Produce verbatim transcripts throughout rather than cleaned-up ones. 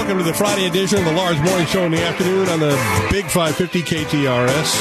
Welcome to the Friday edition of the Lars Morning Show in the afternoon on the Big five fifty K T R S.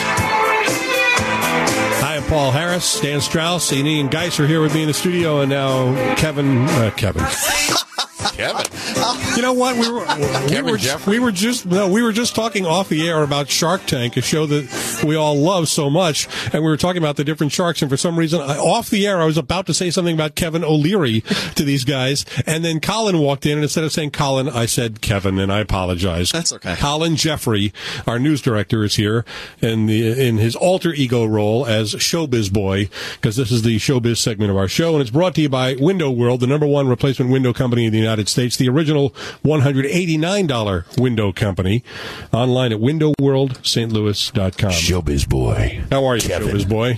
Hi, I'm Paul Harris, Dan Strauss, and Ian Geis are here with me in the studio, and now Kevin, uh, Kevin. Kevin. You know what? We were we Kevin were Jeffrey? we were just no, we were just talking off the air about Shark Tank, a show that we all love so much, and we were talking about the different sharks. And for some reason, I, off the air, I was about to say something about Kevin O'Leary to these guys, and then Colin walked in, and instead of saying Colin, I said Kevin, and I apologize. That's okay. Colin Jeffrey, our news director, is here in the in his alter ego role as Showbiz Boy, because this is the Showbiz segment of our show, and it's brought to you by Window World, the number one replacement window company in the United States, the original one hundred eighty-nine dollars window company, online at window world st louis dot com. Showbiz Boy. How are you, Kevin. Showbiz Boy?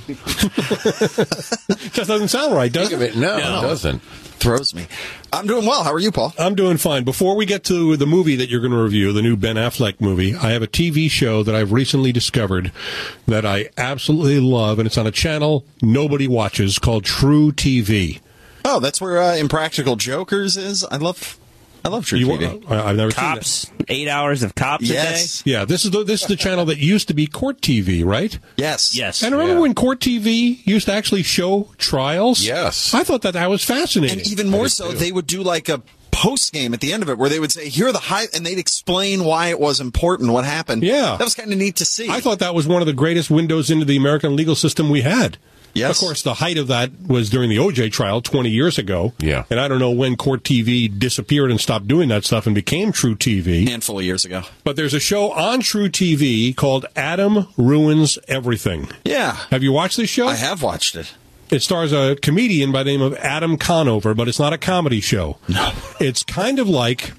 Just doesn't sound right, does it? it? No, No. it doesn't. Throws me. I'm doing well. How are you, Paul? I'm doing fine. Before we get to the movie that you're going to review, the new Ben Affleck movie, I have a T V show that I've recently discovered that I absolutely love, and it's on a channel nobody watches called True T V. Oh, that's where uh, Impractical Jokers is. I love, I love True You, T V. I- I've never Cops, seen eight hours of Cops Yes, a day? that. Yeah, this is the, this is the channel that used to be Court T V, right? yes, Yes. And remember Yeah. when Court T V used to actually show trials? Yes. I thought that that was fascinating. And even more did so, too. they would do like a post game at the end of it where they would say, "Here are the high," and they'd explain why it was important, what happened. Yeah. that was kind of neat to see. I thought that was one of the greatest windows into the American legal system we had. Yes. Of course, the height of that was during the O J trial twenty years ago. Yeah. And I don't know when Court T V disappeared and stopped doing that stuff and became True T V. a handful of years ago. But there's a show on True T V called Adam Ruins Everything. Yeah, Have you watched this show? I have watched it. It stars a comedian by the name of Adam Conover, but it's not a comedy show. No. It's kind of like,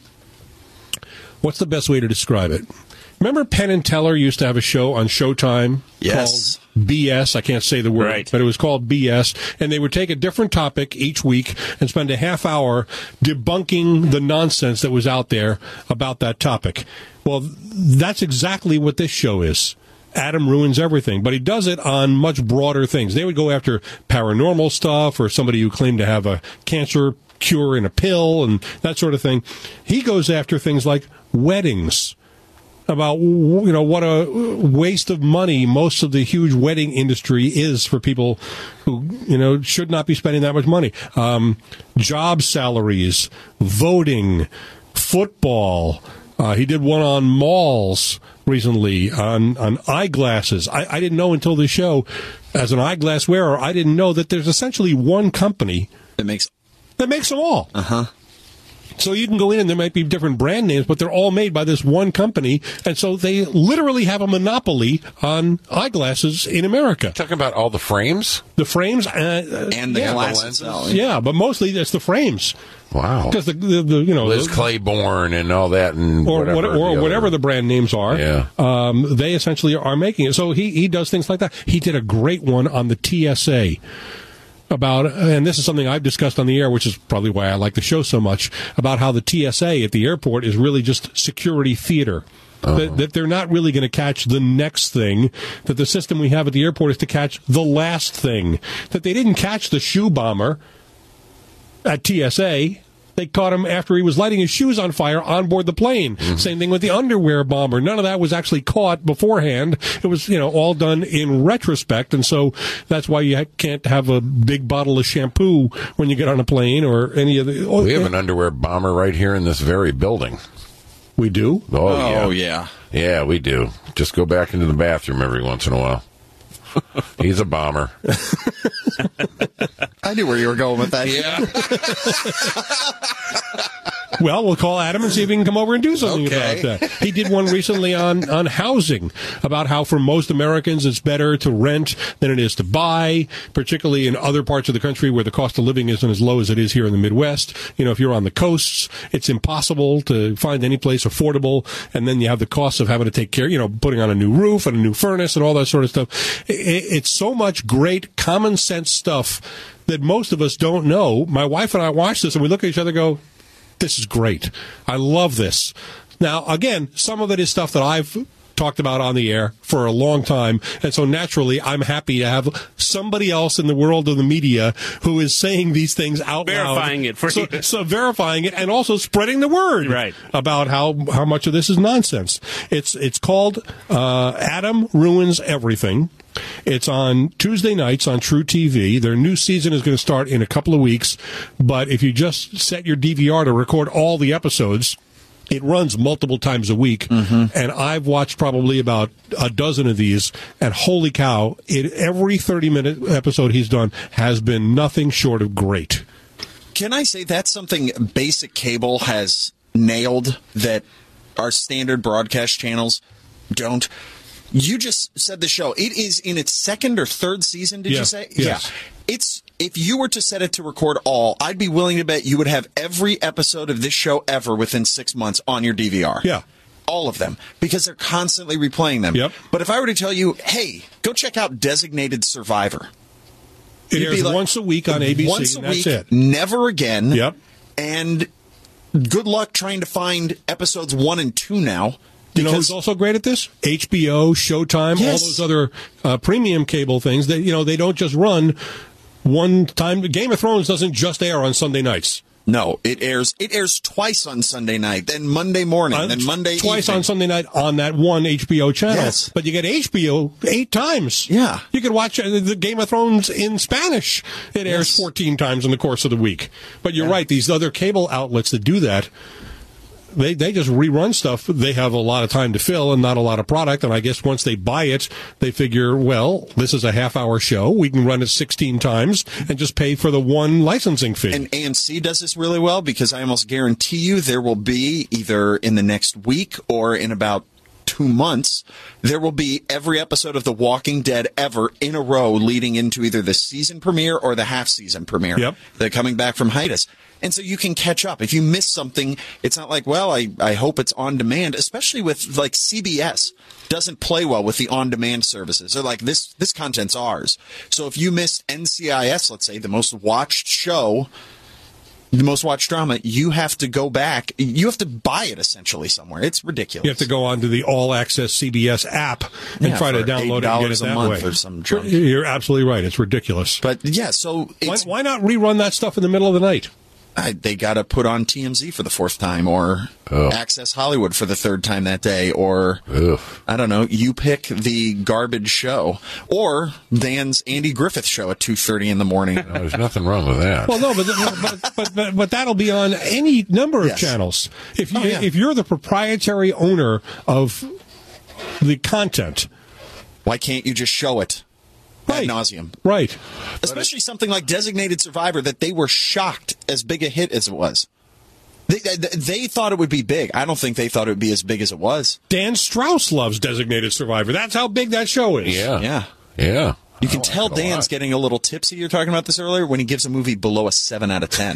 what's the best way to describe it? Remember Penn and Teller used to have a show on Showtime Yes. called B S? I can't say the word, Right. but it was called B S. And they would take a different topic each week and spend a half hour debunking the nonsense that was out there about that topic. Well, that's exactly what this show is. Adam Ruins Everything, but he does it on much broader things. They would go after paranormal stuff or somebody who claimed to have a cancer cure in a pill and that sort of thing. He goes after things like weddings, about, you know, what a waste of money most of the huge wedding industry is for people who, you know, should not be spending that much money. Um, job salaries, voting, football. Uh, he did one on malls recently, on, on eyeglasses. I, I didn't know until this show, as an eyeglass wearer, I didn't know that there's essentially one company It makes that makes them all. uh huh. So you can go in and there might be different brand names, but they're all made by this one company. And so they literally have a monopoly on eyeglasses in America. Talking about all the frames? The frames, uh, And the yeah, glass lenses. itself. yeah, but mostly it's the frames. Wow. Because the, the, the, you know, Liz the- Claiborne and all that and or whatever. what, or the whatever other- the brand names are, Yeah. um, they essentially are making it. So he, he does things like that. He did a great one on the T S A about, and this is something I've discussed on the air, which is probably why I like the show so much, about how the T S A at the airport is really just security theater. Uh-huh. That, that they're not really going to catch the next thing, that the system we have at the airport is to catch the last thing. That they didn't catch the shoe bomber at T S A. They caught him after he was lighting his shoes on fire on board the plane. Mm-hmm. Same thing with the underwear bomber. None of that was actually caught beforehand. It was, you know, all done in retrospect. And so that's why you ha- can't have a big bottle of shampoo when you get on a plane or any of the... Oh, We have an underwear bomber right here in this very building. We do? Oh, yeah. Oh yeah. Yeah, we do. Just go back into the bathroom every once in a while. He's a bomber. I knew where you were going with that. Yeah. Well, we'll call Adam and see if he can come over and do something Okay. about that. He did one recently on, on housing, about how for most Americans it's better to rent than it is to buy, particularly in other parts of the country where the cost of living isn't as low as it is here in the Midwest. You know, if you're on the coasts, it's impossible to find any place affordable, and then you have the costs of having to take care, you know, putting on a new roof and a new furnace and all that sort of stuff. It, it's so much great common sense stuff that most of us don't know. My wife and I watch this and we look at each other and go, this is great. I love this. Now, again, some of it is stuff that I've talked about on the air for a long time. And so naturally, I'm happy to have somebody else in the world of the media who is saying these things out loud. Verifying it for so, you. So verifying it and also spreading the word right. about how, how much of this is nonsense. It's, it's called uh, Adam Ruins Everything. It's on Tuesday nights on True T V. Their new season is going to start in a couple of weeks. But if you just set your D V R to record all the episodes, it runs multiple times a week. Mm-hmm. And I've watched probably about a dozen of these. And holy cow, it, every thirty-minute episode he's done has been nothing short of great. Can I say that's something basic cable has nailed that our standard broadcast channels don't? You just said the show. It is in its second or third season, did yeah. you say? Yes. Yeah. It's if you were to set it to record all, I'd be willing to bet you would have every episode of this show ever within six months on your D V R. Yeah. All of them. Because they're constantly replaying them. Yep. But if I were to tell you, hey, go check out Designated Survivor. It It'd be airs like, once a week on A B C, once a and that's week, it. Never again. Yep. And good luck trying to find episodes one and two now. You know who's also great at this? H B O, Showtime, Yes. all those other uh, premium cable things. That you know they don't just run one time. Game of Thrones doesn't just air on Sunday nights. No, it airs. It airs twice on Sunday night, then Monday morning, Uh, then Monday twice evening. on Sunday night on that one H B O channel. Yes. But you get H B O eight times. Yeah. You could watch uh, the Game of Thrones in Spanish. It airs Yes. fourteen times in the course of the week. But you're right; these other cable outlets that do that. They they just rerun stuff. They have a lot of time to fill and not a lot of product. And I guess once they buy it, they figure, well, this is a half-hour show. We can run it sixteen times and just pay for the one licensing fee. And A M C does this really well because I almost guarantee you there will be either in the next week or in about two months, there will be every episode of The Walking Dead ever in a row leading into either the season premiere or the half-season premiere. Yep. They're coming back from hiatus. And so you can catch up. If you miss something, it's not like, well, I, I hope it's on demand, especially with like C B S doesn't play well with the on-demand services. They're like, this, this content's ours. So if you missed N C I S, let's say, the most watched show, the most watched drama, you have to go back. You have to buy it essentially somewhere. It's ridiculous. You have to go onto the All Access C B S app and Yeah, try to for download it and get it eight dollars a that month way. or some junk. You're absolutely right. It's ridiculous. But yeah, so Why, it's, why not rerun that stuff in the middle of the night? I, they got to put on T M Z for the fourth time, or Ugh. Access Hollywood for the third time that day, or Ugh. I don't know. You pick the garbage show, or Dan's Andy Griffith show at two thirty in the morning. No, there's nothing wrong with that. Well, no, but but, but but but that'll be on any number of Yes. channels. If you Oh, yeah. if you're the proprietary owner of the content, Why can't you just show it Right. ad nauseum? right? Especially something like Designated Survivor that they were shocked as big a hit as it was. They, they, they thought it would be big. I don't think they thought it would be as big as it was. Dan Strauss loves Designated Survivor. That's how big that show is. yeah. Yeah. Yeah. You can I like tell it a Dan's lot. getting a little tipsy. You're talking about this earlier when he gives a movie below a seven out of ten.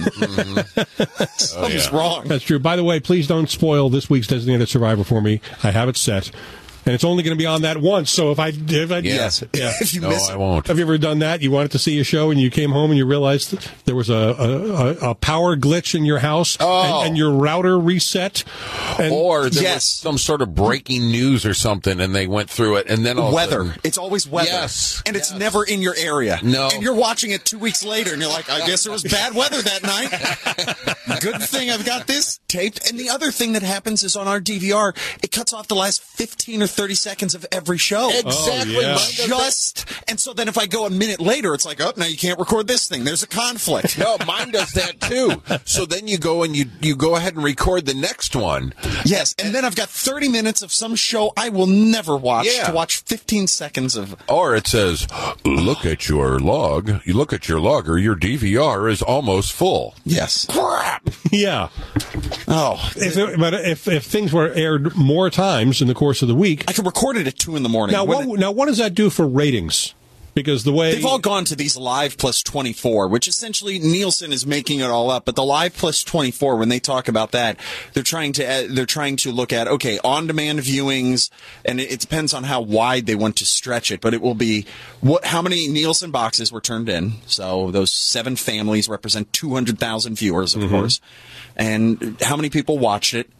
Something's Oh, yeah. wrong. That's true. By the way, please don't spoil this week's Designated Survivor for me. I have it set, and it's only going to be on that once. So if I if I Yes. yeah. If you No, miss I it. won't. Have you ever done that? You wanted to see a show and you came home and you realized that there was a, a, a, a power glitch in your house Oh. and, and your router reset. And Or there Yes. was some sort of breaking news or something, and they went through it, and then all of a Weather. sudden- It's always weather. Yes. And it's Yes. never in your area. No. And you're watching it two weeks later and you're like, I guess there was bad weather that night. Good thing I've got this taped. And the other thing that happens is on our D V R, it cuts off the last fifteen or thirty seconds of every show. Exactly. Oh, yeah. Mine does that. Just, and so then if I go a minute later, it's like, oh, now you can't record this thing. There's a conflict. No, mine does that too. So then you go and you you go ahead and record the next one. Yes, and then I've got thirty minutes of some show I will never watch Yeah. to watch fifteen seconds of. Or it says, look at your log. You look at your logger, your D V R is almost full. Yes. Crap. yeah, Oh, if it, but if if things were aired more times in the course of the week, I could record it at two in the morning. now When what it- now what does that do for ratings? Because the way They've all gone to these Live Plus twenty-four, which essentially Nielsen is making it all up. But the Live Plus twenty-four, when they talk about that, they're trying to uh, they're trying to look at okay, on-demand viewings, and it, it depends on how wide they want to stretch it. But it will be what how many Nielsen boxes were turned in. So those seven families represent two hundred thousand viewers, of course, and how many people watched it.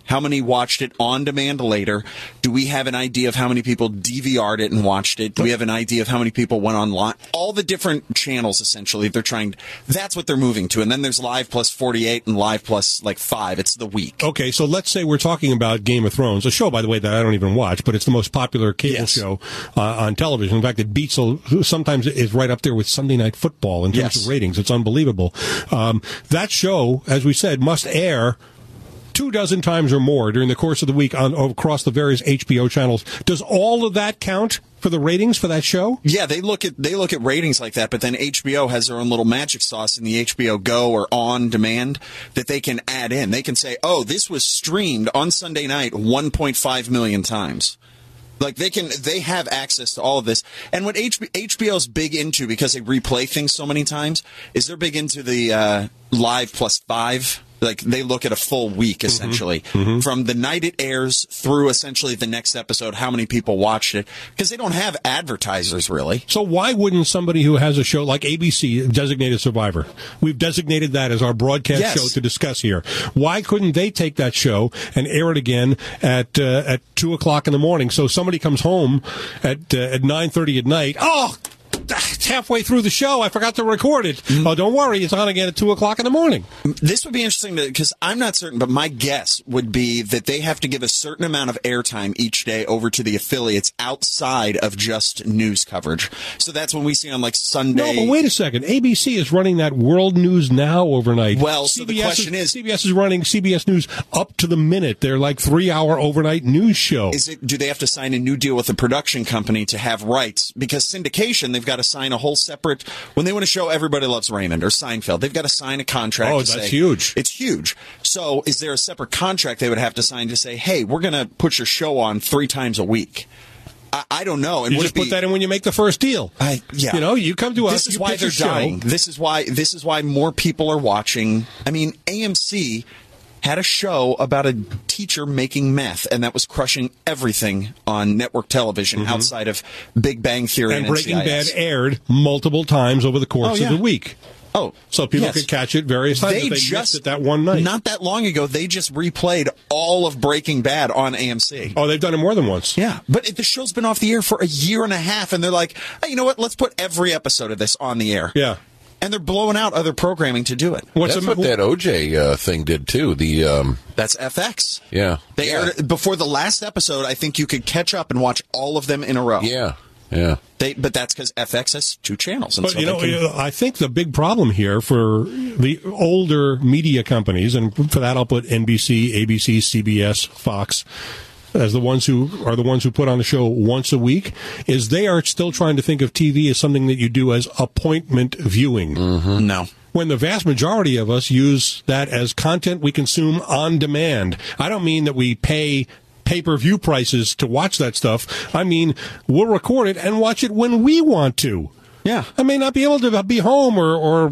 How many watched it on demand later? Do we have an idea of how many people D V R'd it and watched it? Do we have an idea of how many people went online? All the different channels, essentially, they're trying, that's what they're moving to. And then there's Live plus forty-eight and Live plus like five. It's the week. Okay, so let's say we're talking about Game of Thrones, a show, by the way, that I don't even watch, but it's the most popular cable Yes. show uh, on television. In fact, it beats, sometimes is right up there with Sunday Night Football in terms Yes. of ratings. It's unbelievable. Um, that show, as we said, must air two dozen times or more during the course of the week on across the various H B O channels. Does all of that count for the ratings for that show? Yeah, they look at they look at ratings like that, but then H B O has their own little magic sauce in the H B O Go or On Demand that they can add in. They can say, "Oh, this was streamed on Sunday night one point five million times." Like they can, they have access to all of this. And what H B, H B O's big into, because they replay things so many times, is they're big into the uh, Live plus five. Like they look at a full week essentially Mm-hmm. Mm-hmm. from the night it airs through essentially the next episode. How many people watched it? Because they don't have advertisers really. So why wouldn't somebody who has a show like A B C, Designated Survivor, we've designated that as our broadcast Yes. show to discuss here. Why couldn't they take that show and air it again at uh, at two o'clock in the morning? So somebody comes home at uh, at nine thirty at night. Oh, it's halfway through the show. I forgot to record it. Mm-hmm. Oh, don't worry, it's on again at two o'clock in the morning. This would be interesting because I'm not certain, but my guess would be that they have to give a certain amount of airtime each day over to the affiliates outside of just news coverage. So that's when we see on like Sunday. No, but wait a second. A B C is running that World News Now overnight. Well, so the question is- C B S is running C B S News up to the minute. They're like three-hour overnight news show. Is it? Do they have to sign a new deal with a production company to have rights? Because syndication, they've got to sign a whole separate. When they want to show Everybody Loves Raymond or Seinfeld, they've got to sign a contract. Oh, to that's say, huge. It's huge. So, is there a separate contract they would have to sign to say, "Hey, we're going to put your show on three times a week"? I, I don't know. And You would just it put be, that in when you make the first deal. I, yeah. You know, you come to us. This is you why pitch they're a show. dying. This is why. This is why more people are watching. I mean, A M C had a show about a teacher making meth, and that was crushing everything on network television Mm-hmm. outside of Big Bang Theory and, And Breaking N C I S. Bad aired multiple times over the course Oh, yeah. of the week. Oh, So people yes. could catch it various times They if they just missed it that one night. Not that long ago, they just replayed all of Breaking Bad on A M C. Oh, they've done it more than once. Yeah, but it, the show's been off the air for a year and a half, and they're like, hey, you know what? Let's put every episode of this on the air. Yeah. And they're blowing out other programming to do it. What's That's the- what that O J uh, thing did too. The um, That's F X. yeah, They yeah. aired it before the last episode. I think you could catch up and watch all of them in a row. Yeah, yeah. They, but that's because F X has two channels. And But so you they know, can- you know, I think the big problem here for the older media companies, and for that I'll put N B C, A B C, C B S, Fox, as the ones who are the ones who put on the show once a week, is they are still trying to think of T V as something that you do as appointment viewing. no. When the vast majority of us use that as content we consume on demand. I don't mean that we pay pay-per-view prices to watch that stuff. I mean, we'll record it and watch it when we want to. Yeah. I may not be able to be home or or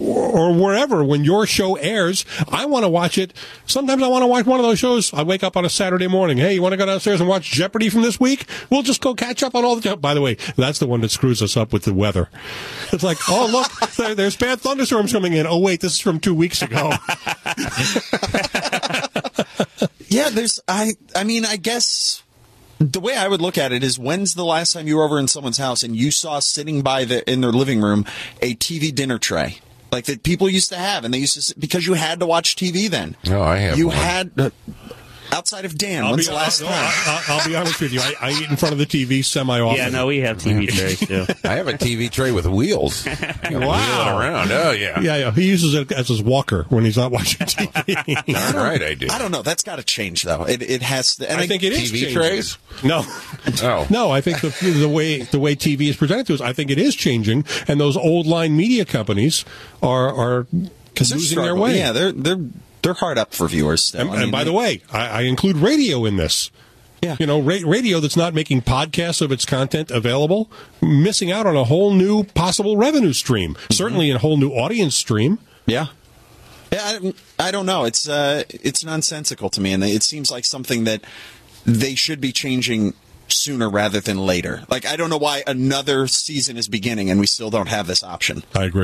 or wherever when your show airs. I want to watch it. Sometimes I want to watch one of those shows. I wake up on a Saturday morning. Hey, you want to go downstairs and watch Jeopardy from this week? We'll just go catch up on all the. By the way, that's the one that screws us up with the weather. It's like, oh look, there, there's bad thunderstorms coming in. Oh wait, this is from two weeks ago. Yeah, there's. I. I mean, I guess the way I would look at it is, when's the last time you were over in someone's house and you saw sitting by the in their living room a T V dinner tray like that people used to have, and they used to sit, because you had to watch T V then. No, I have You one. had. Uh, outside of Dan, I'll when's be, the last I'll, time? I'll, I'll be honest with you. I, I eat in front of the T V semi-often. Yeah, no, we have T V trays too. I have a T V tray with wheels. Wow. Wheel it around. Oh yeah. Yeah, yeah. He uses it as his walker when he's not watching T V. All right, I do. I don't know. That's got to change though. It it has. To, and I think it is T V changing. trays? No, Oh. no. I think the the way the way T V is presented to us, I think it is changing, and those old line media companies are are because they're losing their struggling. way. Yeah, they're they're they're hard up for viewers still. And, I mean, and by they- the way, I, I include radio in this. Yeah. You know, ra- radio that's not making podcasts of its content available, missing out on a whole new possible revenue stream. Mm-hmm. Certainly a whole new audience stream. Yeah. Yeah, I, I don't know. It's uh, it's nonsensical to me, and it seems like something that they should be changing sooner rather than later. Like, I don't know why another season is beginning and we still don't have this option. I agree.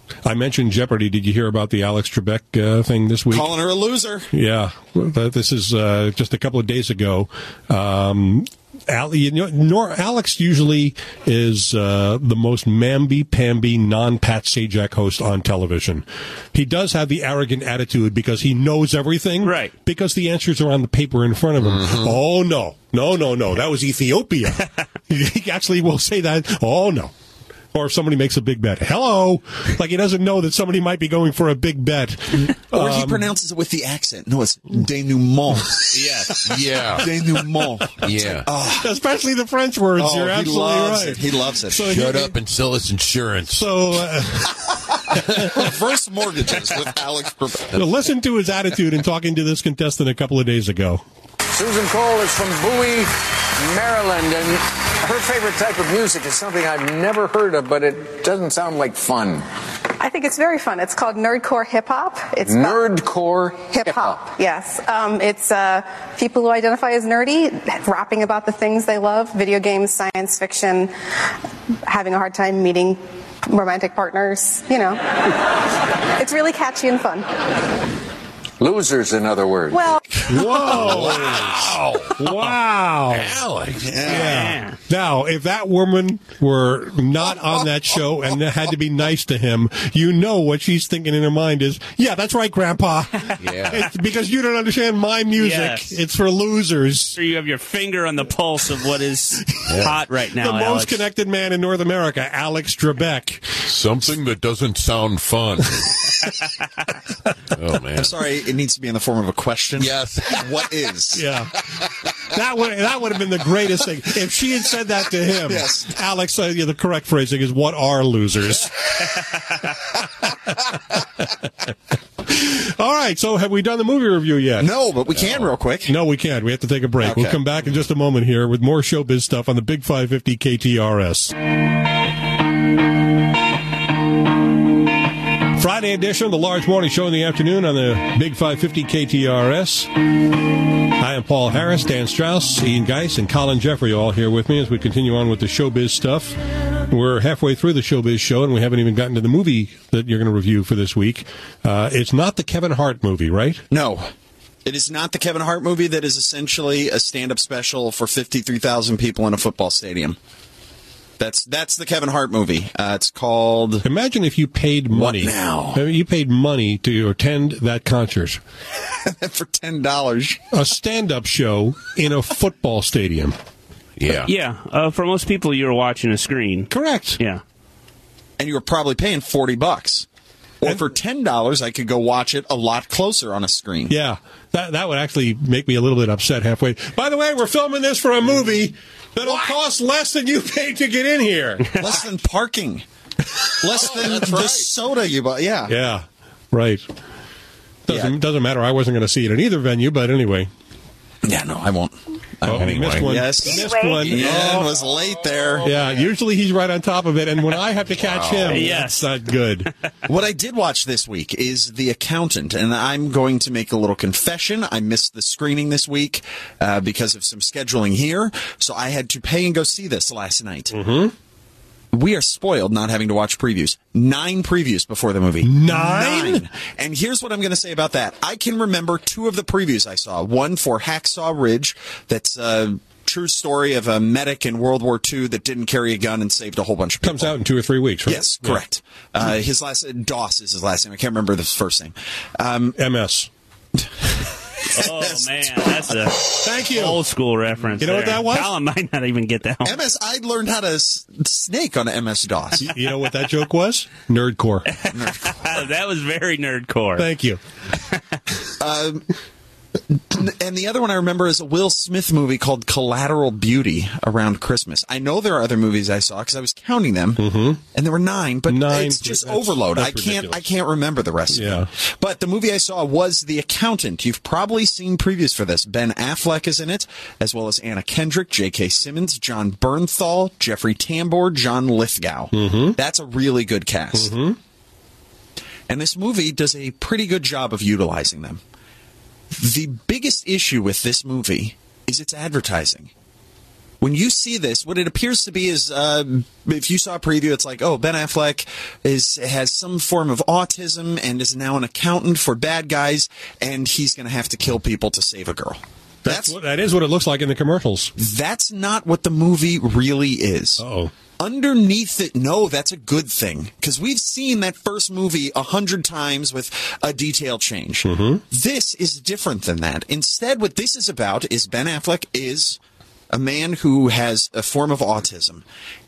I mentioned Jeopardy. Did you hear about the Alex Trebek uh, thing this week? Calling her a loser. Yeah, this is uh, just a couple of days ago. Um, Al, you know, nor, Alex usually is uh, the most mamby-pamby, non-Pat Sajak host on television. He does have the arrogant attitude because he knows everything. Right. Because the answers are on the paper in front of him. Mm-hmm. Oh, no. No, no, no. That was Ethiopia. He actually will say that. Oh, no. Or if somebody makes a big bet. Hello. Like he doesn't know that somebody might be going for a big bet. Or he Um, pronounces it with the accent. No, it's denouement. Yes. Yeah. Denouement. Yeah. especially the French words. Oh, You're he absolutely loves right. it. He loves it. So Shut he- up and sell us insurance. So uh, Reverse mortgages with Alex Trebek. listen to his attitude in talking to this contestant a couple of days ago. Susan Cole is from Bowie, Maryland, and her favorite type of music is something I've never heard of, but it doesn't sound like fun. I think it's very fun. It's called nerdcore hip hop. It's about Nerdcore hip hop. Yes, um, it's uh, people who identify as nerdy, rapping about the things they love: video games, science fiction, having a hard time meeting romantic partners. You know, it's really catchy and fun. Losers, in other words. Well, Whoa! Wow. Wow! Alex. Yeah. Now, if that woman were not on that show and had to be nice to him, you know what she's thinking in her mind is, yeah, that's right, Grandpa. Yeah. It's because you don't understand my music. Yes. It's for losers. So you have your finger on the pulse of what is hot right now, The most Alex. connected man in North America, Alex Trebek. Something that doesn't sound fun. Oh, man. I'm sorry, it needs to be in the form of a question. Yes. What is? Yeah. That would that would have been the greatest thing. If she had said that to him, Yes. Alex, uh, yeah, the correct phrasing is, what are losers? All right, so have we done the movie review yet? No, but we can real quick. No, we can't. We have to take a break. We'll Okay. come back in just a moment here with more showbiz stuff on the Big five fifty K T R S. Friday edition, the large morning show in the afternoon on the Big five fifty K T R S. I am Paul Harris, Dan Strauss, Ian Geis, and Colin Jeffrey all here with me as we continue on with the showbiz stuff. We're halfway through the showbiz show, and we haven't even gotten to the movie that you're going to review for this week. Uh, it's not the Kevin Hart movie, right? No. It is not the Kevin Hart movie that is essentially a stand-up special for fifty-three thousand people in a football stadium. That's that's the Kevin Hart movie. Uh, it's called... Imagine if you paid money. What now? I mean, you paid money to attend that concert. for ten dollars. A stand-up show in a football stadium. Yeah. Yeah, uh, for most people, you're watching a screen. Correct. Yeah. And you were probably paying forty bucks. Or for ten dollars, I could go watch it a lot closer on a screen. Yeah, that that would actually make me a little bit upset halfway. By the way, we're filming this for a movie that'll cost less than you paid to get in here. Less than parking. Less than the soda you bought. Yeah. Yeah, right. Doesn't Yeah. doesn't matter. I wasn't going to see it in either venue, but anyway. Yeah, no, I won't. I Oh, won't. we missed one. Yes. Missed one. Yeah, it was late there. Yeah, usually he's right on top of it, and when I have to catch him, Yes. that's not good. What I did watch this week is The Accountant, and I'm going to make a little confession. I missed the screening this week uh, because of some scheduling here, so I had to pay and go see this last night. Mm-hmm. We are spoiled not having to watch previews. Nine previews before the movie. Nine? Nine. And here's what I'm going to say about that. I can remember two of the previews I saw. One for Hacksaw Ridge, that's a true story of a medic in World War Two that didn't carry a gun and saved a whole bunch of people. Comes out in two or three weeks, right? Yes, correct. Uh, his last Doss is his last name. I can't remember the first name. Um, M S. Oh, man, that's a Thank you. old school reference. You know what there. that was? Colin might not even get that one. M S, I learned how to s- snake on M S DOS. You know what that joke was? Nerdcore. That was very nerdcore. Thank you. Um, and the other one I remember is a Will Smith movie called Collateral Beauty around Christmas. I know there are other movies I saw because I was counting them, mm-hmm. and there were nine, but Nine. it's just That's- overload. that's I can't, ridiculous. I can't remember the rest Yeah. of them. But the movie I saw was The Accountant. You've probably seen previews for this. Ben Affleck is in it, as well as Anna Kendrick, J K. Simmons, John Bernthal, Jeffrey Tambor, John Lithgow. Mm-hmm. That's a really good cast. Mm-hmm. And this movie does a pretty good job of utilizing them. The biggest issue with this movie is its advertising. when you see this, what it appears to be is, uh, if you saw a preview, it's like, oh, Ben Affleck is has some form of autism and is now an accountant for bad guys, and he's going to have to kill people to save a girl. That's, that's what, that is what it looks like in the commercials. That's not what the movie really is. Uh-oh. Underneath it, no, that's a good thing. Because we've seen that first movie a hundred times with a detail change. Mm-hmm. This is different than that. Instead, what this is about is Ben Affleck is a man who has a form of autism,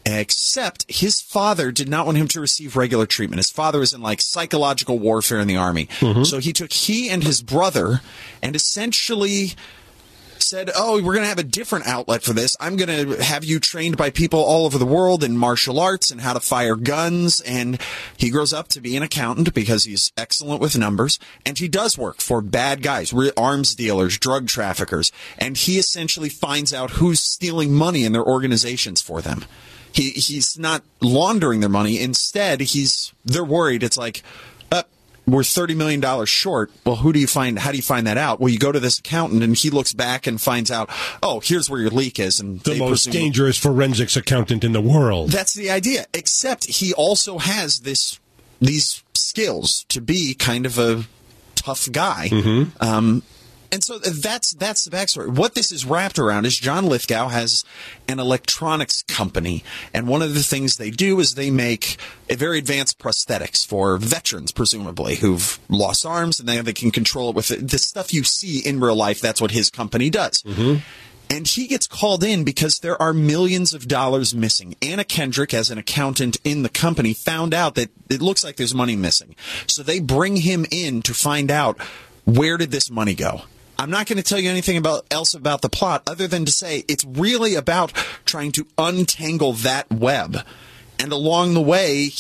except his father did not want him to receive regular treatment. His father was in like psychological warfare in the army. Mm-hmm. So he took he and his brother and essentially said, oh, we're going to have a different outlet for this. I'm going to have you trained by people all over the world in martial arts and how to fire guns. And he grows up to be an accountant because he's excellent with numbers. And he does work for bad guys, arms dealers, drug traffickers. And he essentially finds out who's stealing money in their organizations for them. He He's not laundering their money. Instead, he's they're worried. It's like, we're thirty million dollars short. Well, who do you find? How do you find that out? Well, you go to this accountant, and he looks back and finds out, oh, here's where your leak is. And the most presume- dangerous forensics accountant in the world. That's the idea. Except he also has this these skills to be kind of a tough guy. Mm-hmm. Um, and so that's that's the backstory. What this is wrapped around is John Lithgow has an electronics company, and one of the things they do is they make a very advanced prosthetics for veterans, presumably, who've lost arms, and they, they can control it with the, the stuff you see in real life. That's what his company does. Mm-hmm. And he gets called in because there are millions of dollars missing. Anna Kendrick, as an accountant in the company, found out that it looks like there's money missing. So they bring him in to find out, where did this money go? I'm not going to tell you anything about else about the plot other than to say it's really about trying to untangle that web. And along the way,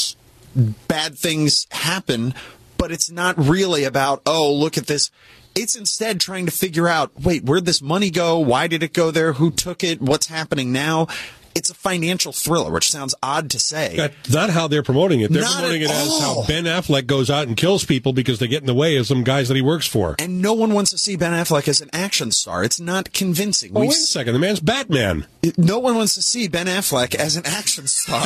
bad things happen, but it's not really about, oh, look at this. It's instead trying to figure out, wait, where'd this money go? Why did it go there? Who took it? What's happening now? It's a financial thriller, which sounds odd to say. That's not how they're promoting it. They're Not promoting at it as all. how Ben Affleck goes out and kills people because they get in the way of some guys that he works for. And no one wants to see Ben Affleck as an action star. It's not convincing. Oh, We wait a second. The man's Batman. No one wants to see Ben Affleck as an action star.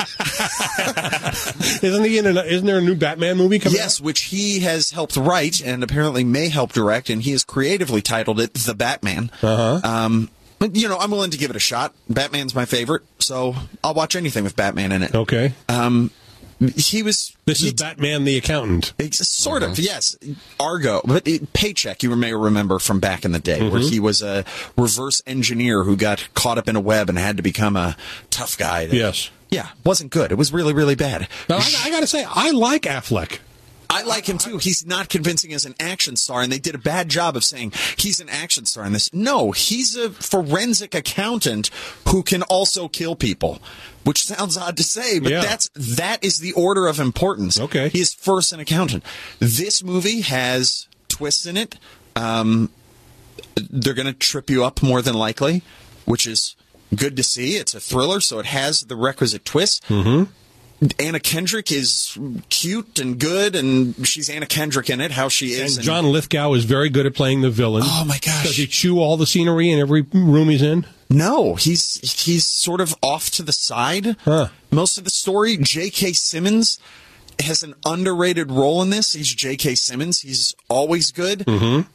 Isn't he in? A, isn't there a new Batman movie coming Yes, out? which he has helped write and apparently may help direct, and he has creatively titled it The Batman. Uh-huh. Um, but, you know, I'm willing to give it a shot. Batman's my favorite, so I'll watch anything with Batman in it. Okay. Um, he was... This he is Batman the Accountant. It's sort of, yes. Argo, but it, Paycheck, you may remember from back in the day, Mm-hmm. where he was a reverse engineer who got caught up in a web and had to become a tough guy. That, Yes. Yeah, wasn't good. It was really, really bad. Now, I, I got to say, I like Affleck. I like him too. He's not convincing as an action star, and they did a bad job of saying he's an action star in this. No, he's a forensic accountant who can also kill people, which sounds odd to say, but Yeah. that's that is the order of importance. Okay. He's first an accountant. This movie has twists in it. Um, they're going to trip you up more than likely, which is good to see. It's a thriller, so it has the requisite twist. Mm-hmm. Anna Kendrick is cute and good, and she's Anna Kendrick in it, how she is. And John Lithgow is very good at playing the villain. Oh, my gosh. Does he chew all the scenery in every room he's in? No, he's he's sort of off to the side. Huh. Most of the story, J K. Simmons has an underrated role in this. He's J K. Simmons. He's always good. Mm-hmm.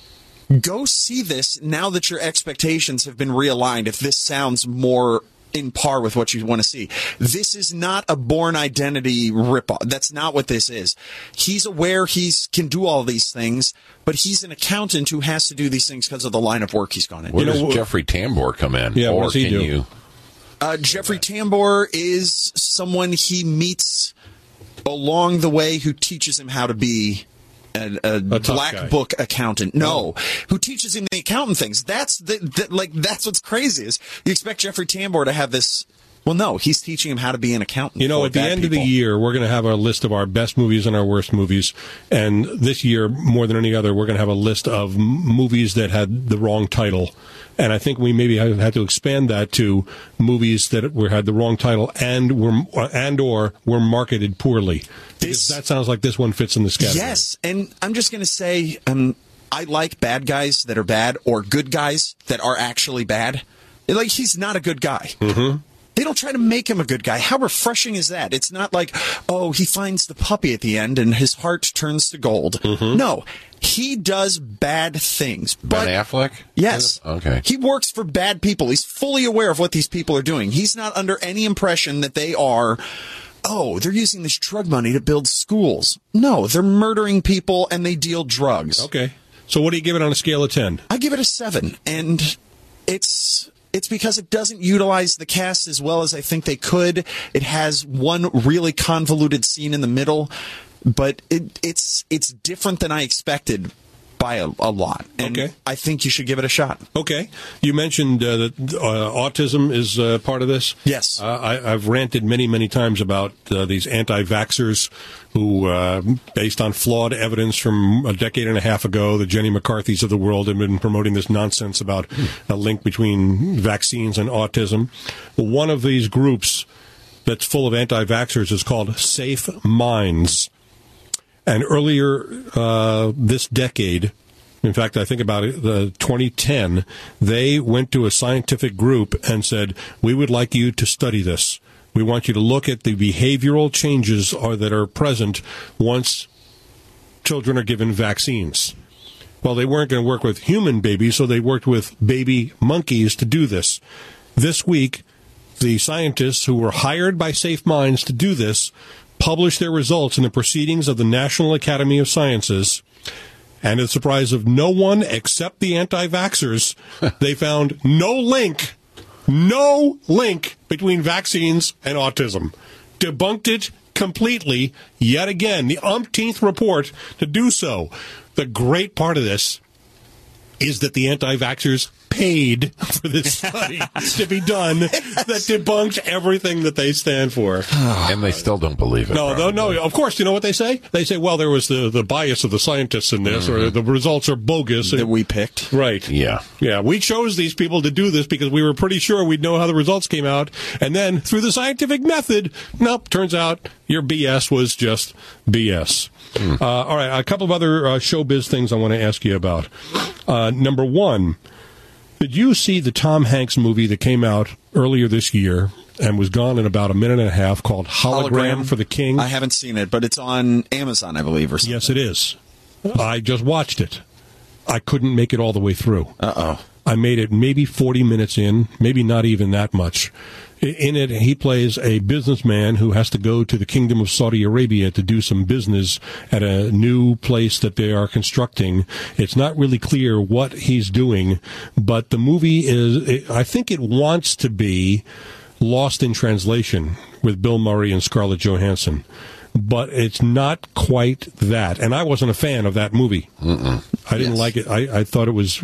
Uh, go see this now that your expectations have been realigned, if this sounds more in par with what you want to see. This is not a Bourne Identity ripoff. That's not what this is. He's aware he can do all these things, but he's an accountant who has to do these things because of the line of work he's gone in. Where You does know, Jeffrey Tambor come in? Yeah, what or does he can do? you? Uh, Jeffrey Tambor is someone he meets along the way who teaches him how to be a, a, A tough black guy. book accountant. No, who teaches him the accountant things. That's the, the like that's what's crazy is you expect Jeffrey Tambor to have this. Well, no, he's teaching him how to be an accountant. You know, for at the bad end of people. the year, we're going to have our list of our best movies and our worst movies. And this year, more than any other, we're going to have a list of m- movies that had the wrong title. And I think we maybe have had to expand that to movies that were had the wrong title and were and or were marketed poorly. This- that sounds like this one fits in this category. Yes, and I'm just going to say, um, I like bad guys that are bad or good guys that are actually bad. Like, he's not a good guy. Mm-hmm. They don't try to make him a good guy. How refreshing is that? It's not like, oh, he finds the puppy at the end and his heart turns to gold. Mm-hmm. No, he does bad things. But Ben Affleck? yes. Okay. He works for bad people. He's fully aware of what these people are doing. He's not under any impression that they are, oh, they're using this drug money to build schools. No, they're murdering people and they deal drugs. Okay. So what do you give it on a scale of ten? I give it a seven. And it's... It's because it doesn't utilize the cast as well as I think they could. It has one really convoluted scene in the middle, but it, it's it's different than I expected by a, a lot. And okay. I think you should give it a shot. Okay. You mentioned uh, that uh, autism is uh, part of this. Yes. Uh, I, I've ranted many, many times about uh, these anti-vaxxers who, uh, based on flawed evidence from a decade and a half ago, the Jenny McCarthy's of the world have been promoting this nonsense about a link between vaccines and autism. Well, one of these groups that's full of anti-vaxxers is called Safe Minds. And earlier uh, this decade, in fact, I think about it, the twenty ten, they went to a scientific group and said, we would like you to study this. We want you to look at the behavioral changes are, that are present once children are given vaccines. Well, they weren't going to work with human babies, so they worked with baby monkeys to do this. This week, the scientists who were hired by Safe Minds to do this published their results in the Proceedings of the National Academy of Sciences, and to the surprise of no one except the anti-vaxxers, they found no link, no link between vaccines and autism. Debunked it completely, yet again, the umpteenth report to do so. The great part of this is that the anti-vaxxers paid for this study to be done that debunked everything that they stand for. And they still don't believe it. No, no, no. Of course, you know what they say? They say, well, there was the, the bias of the scientists in this, mm-hmm. or the results are bogus. That we picked. Right. Yeah. Yeah, we chose these people to do this because we were pretty sure we'd know how the results came out. And then, through the scientific method, nope, turns out your B S was just B S. Mm. Uh, all right, a couple of other uh, showbiz things I want to ask you about. Uh, number one, did you see the Tom Hanks movie that came out earlier this year and was gone in about a minute and a half called Hologram, Hologram for the King? I haven't seen it, but it's on Amazon, I believe, or something. Yes, it is. I just watched it. I couldn't make it all the way through. Uh-oh. I made it maybe forty minutes in, maybe not even that much. In it, he plays a businessman who has to go to the Kingdom of Saudi Arabia to do some business at a new place that they are constructing. It's not really clear what he's doing, but the movie is, I think it wants to be Lost in Translation with Bill Murray and Scarlett Johansson. But it's not quite that. And I wasn't a fan of that movie. Mm-mm. I didn't yes. like it. I, I thought it was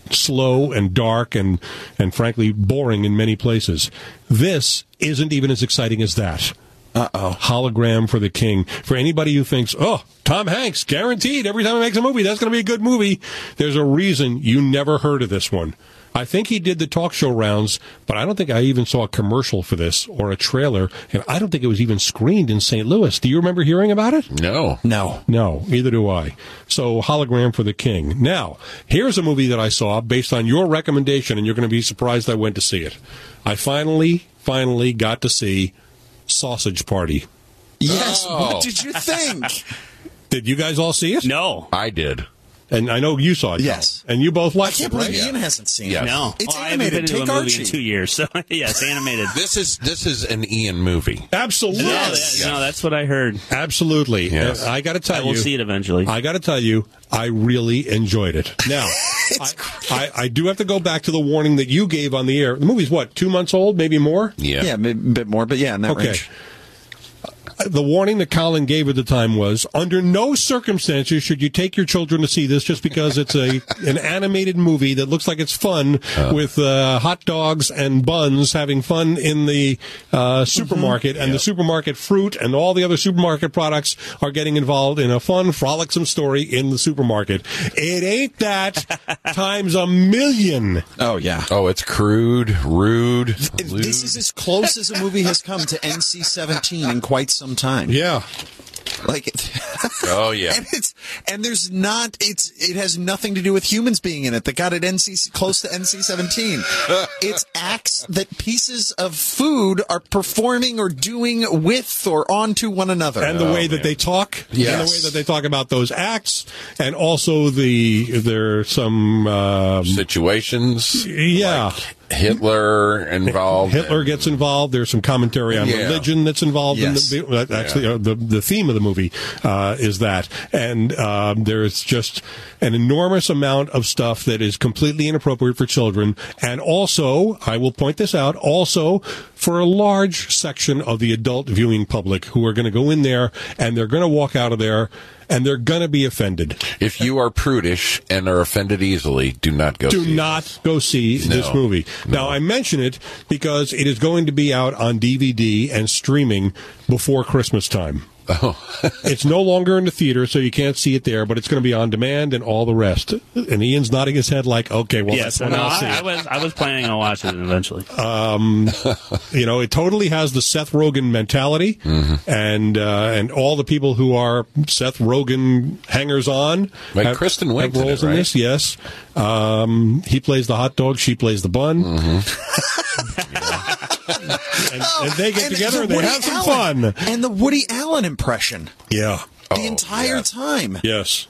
slow and dark and, and frankly boring in many places. This isn't even as exciting as that. Uh-oh. Hologram for the King. For anybody who thinks, oh, Tom Hanks, guaranteed, every time he makes a movie, that's going to be a good movie, there's a reason you never heard of this one. I think he did the talk show rounds, but I don't think I even saw a commercial for this or a trailer, and I don't think it was even screened in Saint Louis. Do you remember hearing about it? No. No. No, neither do I. So, Hologram for the King. Now, here's a movie that I saw based on your recommendation, and you're going to be surprised I went to see it. I finally, finally got to see Sausage Party. Yes. Oh. What did you think? Did you guys all see it? No. I did. And I know you saw it. Yes. Tom. And you both I liked can't it, right? believe Ian hasn't seen Yes. it. No. It's Oh, I animated. haven't been Take to a movie Archie. in two years. So, yes, animated. This is this is an Ian movie. Absolutely. No, Yes. that- no, that's what I heard. Absolutely. Yes. Uh, I got to tell I you. will see it eventually. I got to tell you, I really enjoyed it. Now, I, I, I do have to go back to the warning that you gave on the air. The movie's what, two months old, maybe more? Yeah. Yeah, a bit more, but yeah, in that Okay. range. The warning that Colin gave at the time was, under no circumstances should you take your children to see this just because it's a an animated movie that looks like it's fun uh. with uh, hot dogs and buns having fun in the uh, supermarket, mm-hmm. and yep. the supermarket fruit and all the other supermarket products are getting involved in a fun, frolicsome story in the supermarket. It ain't that times a million. Oh, yeah. Oh, it's crude, rude, This is as close as a movie has come to N C seventeen in quite some time. Yeah. Like, Oh, yeah. and it's and there's not it's it has nothing to do with humans being in it. They got it N C close to N C seventeen. It's acts that pieces of food are performing or doing with or onto one another. And the Oh, way that man. they talk, Yes. and the way that they talk about those acts, and also the there's some um, Situations. yeah. Like Hitler involved. Hitler gets involved. There's some commentary on Yeah. religion that's involved Yes. in the actually uh, the the theme of the movie uh, is that, and um, there's just an enormous amount of stuff that is completely inappropriate for children, and also I will point this out also for a large section of the adult viewing public who are going to go in there and they're going to walk out of there and they're going to be offended. If you are prudish and are offended easily, do not go Do see it. not go see No. this movie. Now, I mention it because it is going to be out on D V D and streaming before Christmas time. Oh. It's no longer in the theater, so you can't see it there, but it's going to be on demand and all the rest. And Ian's nodding his head like, okay, well, Yes, that's when no, I'll see I, I it. was I was planning on watching it eventually. You know, it totally has the Seth Rogen mentality, and uh, and all the people who are Seth Rogen hangers-on. Like have- Kristen have Wiig's in roles it, in right? this, yes. Um, he plays the hot dog, she plays the bun. and, and they get And together the and they Woody have some Allen- fun. And the Woody Allen impression Yeah. the Oh, entire yeah. time. Yes.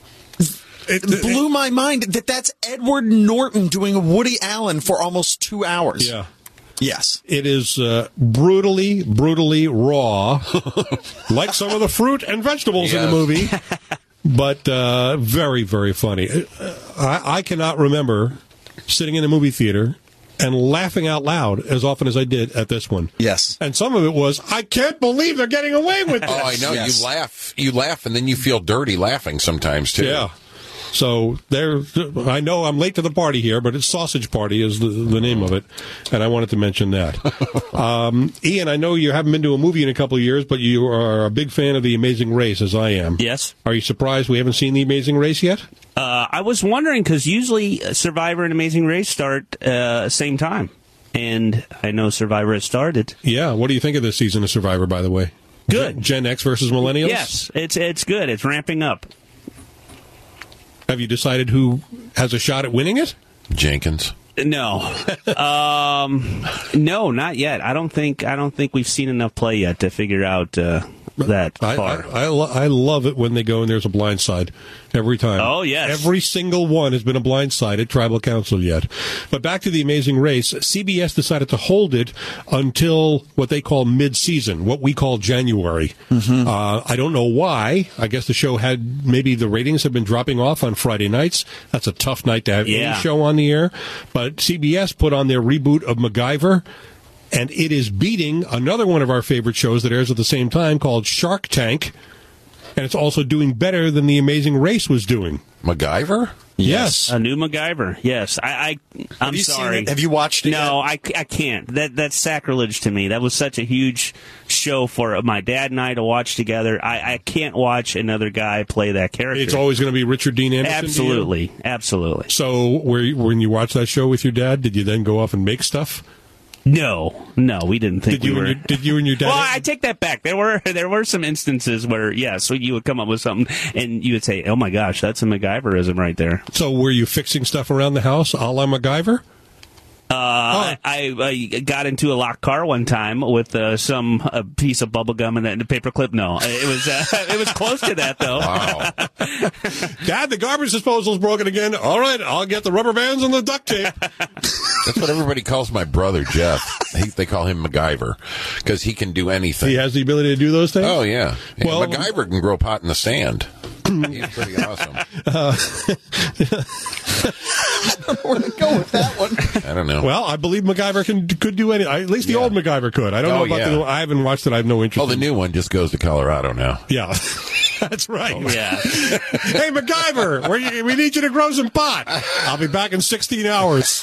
It blew my mind that that's Edward Norton doing Woody Allen for almost two hours. Yeah. Yes. It is uh, brutally, brutally raw, like some of the fruit and vegetables in the Yes. movie, but uh, very, very funny. Uh, I, I cannot remember sitting in a movie theater and laughing out loud as often as I did at this one. Yes. And some of it was, I can't believe they're getting away with this. Oh, I know. Yes. You laugh. You laugh, and then you feel dirty laughing sometimes, too. Yeah. So there, I know I'm late to the party here, but it's Sausage Party is the, the name of it, and I wanted to mention that. Um, Ian, I know you haven't been to a movie in a couple of years, but you are a big fan of The Amazing Race, as I am. Yes. Are you surprised we haven't seen The Amazing Race yet? Uh, I was wondering because usually Survivor and Amazing Race start uh, same time, and I know Survivor has started. Yeah. What do you think of this season of Survivor, by the way? Good. Gen, Gen X versus Millennials? Yes, it's it's good. It's ramping up. Have you decided who has a shot at winning it? Jenkins. No, um, no, not yet. I don't think I don't think we've seen enough play yet to figure out uh, that I, far. I, I, lo- I love it when they go and there's a blind side every time. Oh, yes. Every single one has been a blind side at Tribal Council yet. But back to The Amazing Race, C B S decided to hold it until what they call mid-season, what we call January. Uh, I don't know why. I guess the show had, maybe the ratings have been dropping off on Friday nights. That's a tough night to have Yeah. any show on the air. But C B S put on their reboot of MacGyver, and it is beating another one of our favorite shows that airs at the same time called Shark Tank, and it's also doing better than The Amazing Race was doing. MacGyver? Yes. A new MacGyver. Yes, I. I I'm Have you sorry. seen it? Have you watched it? No, yet? I, I can't. That that's sacrilege to me. That was such a huge show for my dad and I to watch together. I, I can't watch another guy play that character. It's always going to be Richard Dean Anderson. to you? absolutely, absolutely. So, where, when you watched that show with your dad, did you then go off and make stuff? No, no, we didn't think Did you we and were. your, did you and your dad? Well, I take that back. There were there were some instances where yes, you would come up with something and you would say, "Oh my gosh, that's a MacGyverism right there." so, were you fixing stuff around the house, a la MacGyver? Uh, I, I got into a locked car one time with uh, some a piece of bubble gum and a, and a paper clip. No, it was uh, it was close to that though. Wow. Dad, the garbage disposal's broken again. All right, I'll get the rubber bands and the duct tape. That's what everybody calls my brother, Jeff. He, they call him MacGyver because he can do anything. He has the ability to do those things? Oh, yeah. yeah Well- MacGyver can grow pot in the sand. He's pretty awesome. Where to go with that one? I don't know. Well, I believe MacGyver can could do any. At least the Yeah. old MacGyver could. I don't Oh, know about yeah. the. I haven't watched it. I have no interest. Oh, the in- new one just goes to Colorado now. Yeah, that's right. Yeah. Hey, MacGyver, we, we need you to grow some pot. I'll be back in sixteen hours.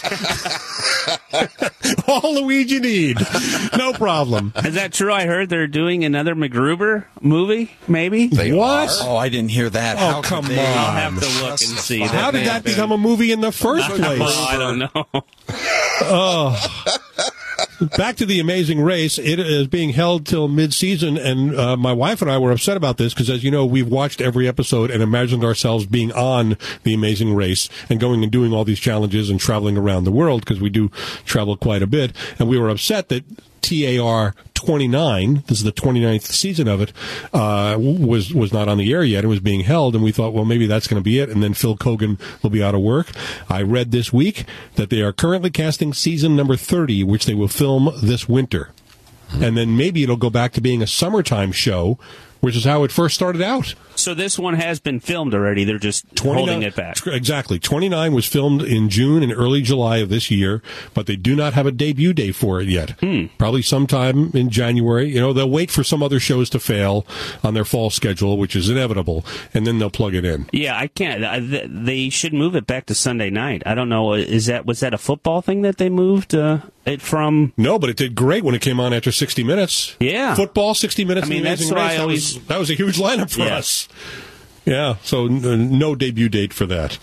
All the weed you need. No problem. Is that true? I heard they're doing another MacGruber movie, maybe? They What? are? Oh, I didn't hear that. Oh, How could come they- on. I'll have to look and see. How did that become a movie in the first place? Oh, I don't know. back to The Amazing Race. It is being held till mid-season, and uh, my wife and I were upset about this because, as you know, we've watched every episode and imagined ourselves being on The Amazing Race and going and doing all these challenges and traveling around the world because we do travel quite a bit. And we were upset that T A R twenty-nine, this is the twenty-ninth season of it, uh, was was not on the air yet. It was being held, and we thought, well, maybe that's going to be it, and then Phil Kogan will be out of work. I read this week that they are currently casting season number thirty, which they will film this winter. And then maybe it'll go back to being a summertime show, which is how it first started out. So this one has been filmed already. They're just holding it back. Exactly. twenty-nine was filmed in June and early July of this year, but they do not have a debut date for it yet. Hmm. Probably sometime in January. You know, they'll wait for some other shows to fail on their fall schedule, which is inevitable, and then they'll plug it in. Yeah, I can't. I, th- they should move it back to Sunday night. I don't know. Is that was that a football thing that they moved uh, it from? No, but it did great when it came on after sixty minutes. Yeah. Football, sixty minutes. I mean, that's why I always... That was, that was a huge lineup for yeah. us. Yeah, so n- no debut date for that.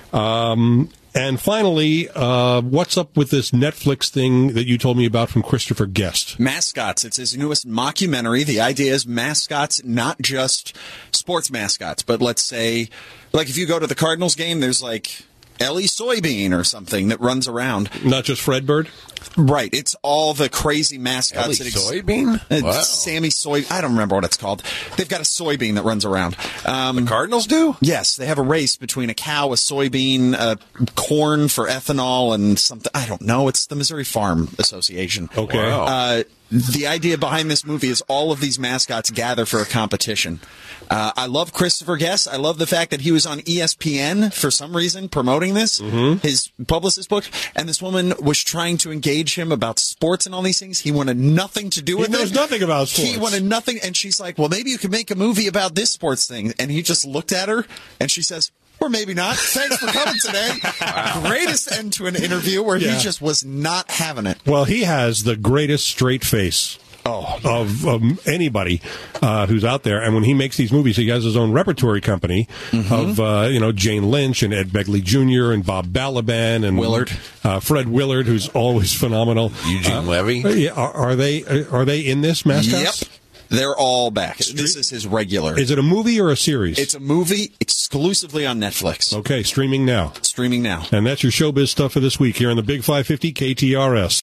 Um, and finally, uh, what's up with this Netflix thing that you told me about from Christopher Guest? Mascots. It's his newest mockumentary. The idea is mascots, not just sports mascots, but let's say, like if you go to the Cardinals game, there's like Ellie Soybean or something that runs around. Not just Fredbird? Right. It's all the crazy mascots. Ellie that ex- Soybean? Uh, Wow. Sammy Soy. I don't remember what it's called. They've got a soybean that runs around. Um, The Cardinals do? Yes, they have a race between a cow, a soybean, uh, corn for ethanol, and something. I don't know. It's the Missouri Farm Association. Okay. Wow. Uh, the idea behind this movie is all of these mascots gather for a competition. Uh, I love Christopher Guest. I love the fact that he was on E S P N for some reason promoting this, Mm-hmm. his publicist book, and this woman was trying to engage him about sports and all these things. He wanted nothing to do with He knows it. nothing about He sports. wanted nothing, and she's like, well, maybe you could make a movie about this sports thing. And he just looked at her, and she says, or maybe not. Thanks for coming today. Greatest end to an interview where Yeah. he just was not having it. Well, he has the greatest straight face. Oh, Of um, anybody uh, who's out there, and when he makes these movies, he has his own repertory company Mm-hmm. of uh, you know Jane Lynch and Ed Begley Junior and Bob Balaban and Willard. uh, Fred Willard, who's always phenomenal. Eugene Levy? Uh, yeah, are, are they are they in this mascots? Yep. They're all back. This is his regular. Is it a movie or a series? It's a movie exclusively on Netflix. Okay, streaming now. Streaming now. And that's your showbiz stuff for this week here on the Big five fifty K T R S.